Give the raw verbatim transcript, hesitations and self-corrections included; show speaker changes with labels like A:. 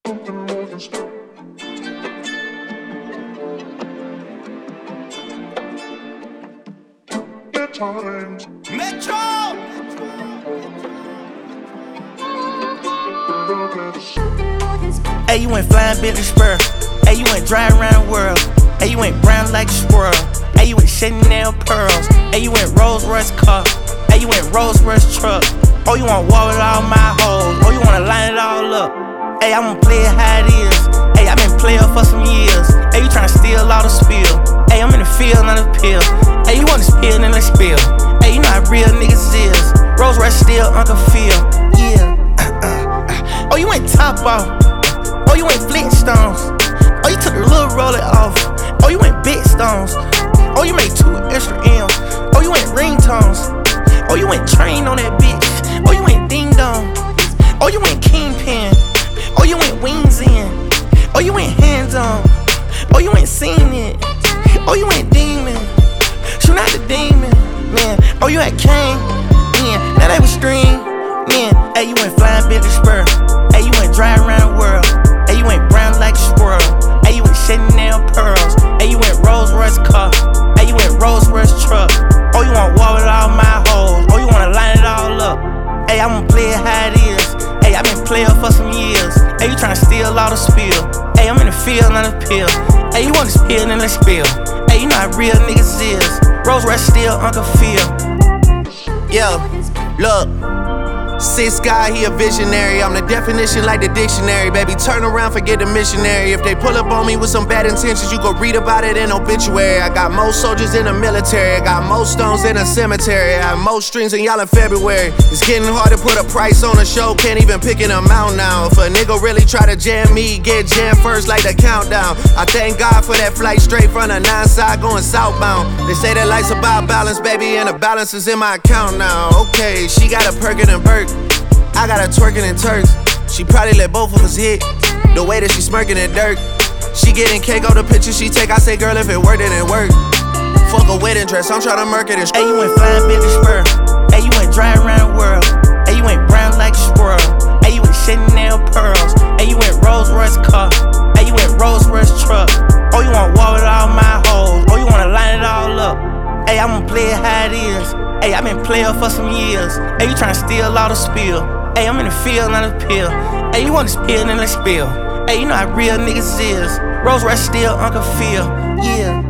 A: something more than skill. At times,
B: Metro!
A: love is something more than skill.
C: Hey, you went flying Billy Spur. Hey, you went driving around the world. Hey, you went brown like a squirrel. Hey, you went Chanel pearls. Hey, you went Rolls Royce car. Hey, you went Rolls Royce truck. Oh, you wanna walk with all my hoes. Oh, you wanna line it all up. Hey, I wanna play it how it is. Hey, I been playing for some years. Hey, you tryna steal all the spill. Hey, I'm in the field, not the pill. Hey, you want to spill, then let's spill. Hey, you know how real niggas is. Rolls Royce still Uncle Phil. Yeah. Oh, you went top off. Oh, you went Flintstones. Oh, you took the little roller off. Oh, you went big stones. Oh, you made two extra M's. Oh, you went ringtones. Oh, you went train on that bitch. Oh, you went ding dong. Oh, you went kingpin. Oh, you went wings in. Oh, you went hands on. Oh, you went seen it. Oh, you went demon. Shoot out the demon, man. Oh, you had Kane, man. Now they was stream, man. Hey, you went flying Billy Spur. Hey, you went driving around the world. Hey, you went brown like a squirrel. Hey, you went Chanel pearls. Hey, you went Rolls Royce car. Hey, you went Rolls Royce truck. Oh, you wanna walk with all my hoes. Oh, you wanna line it all up. Hey, I wanna play it how it is. Hey, I been playing for some years. Hey, you tryna steal all the spill. Hey, I'm in the field, not a pill. Hey, you wanna spill, then let's spill. Hey, you know how real niggas is. Rolls Royce still Uncle Phil.
B: Yeah, look. Six guy, he a visionary. I'm the definition like the dictionary. Baby, turn around, forget the missionary. If they pull up on me with some bad intentions, you go read about it in obituary. I got more soldiers in the military. I got more stones in a cemetery. I have more strings than y'all in February. It's getting hard to put a price on a show. Can't even pick an amount now. If a nigga really try to jam me, get jammed first like the countdown. I thank God for that flight straight from the nine side going southbound. They say that life's about balance, baby, and the balance is in my account now. Okay, she got a Perkin and Perk. I got her twerking in Turks. She probably let both of us hit. The way that she smirking at dirt. She getting cake on the picture she take. I say, girl, if it worked, then it worked. Fuck a wedding dress, I'm tryna murk it and sh-
C: Hey, you went flying Billy Spur. Hey, you went driving around the world. Hey, you went brown like a squirrel. Hey, you went Chanel pearls. Hey, you went Rolls Royce car. Hey, you went Rolls Royce truck. Oh, you wanna walk with all my hoes. Oh, you wanna line it all up. Hey, I wanna play it how it is. Hey, I been playing for some years. Hey, you tryna steal all the spill. Hey, I'm in the field, not a pill. Hey, you wanna spill, then let's spill. Hey, you know how real niggas is. Rolls Royce still Uncle Phil. Yeah.